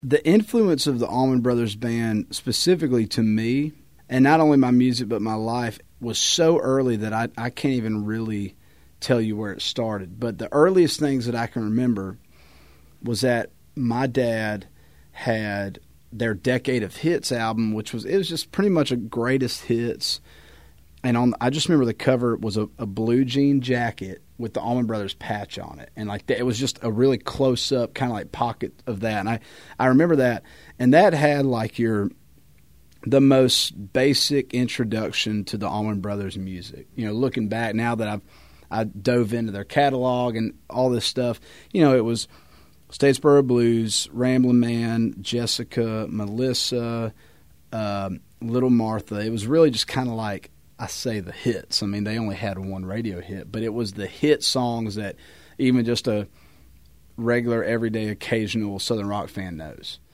The influence of the Allman Brothers Band specifically to me, and not only my music but my life, was so early that I can't even really tell you where it started. But the earliest things that I can remember was that my dad had their Decade of Hits album, it was just pretty much a greatest hits. And I just remember the cover was a blue jean jacket with the Allman Brothers patch on it. And like it was just a really close up kind of like pocket of that. And I remember that. And that had like the most basic introduction to the Allman Brothers music. You know, looking back now that I dove into their catalog and all this stuff, you know, it was Statesboro Blues, Ramblin' Man, Jessica, Melissa, Little Martha. It was really just kind of like, I say the hits. I mean, they only had one radio hit, but it was the hit songs that even just a regular, everyday, occasional Southern rock fan knows.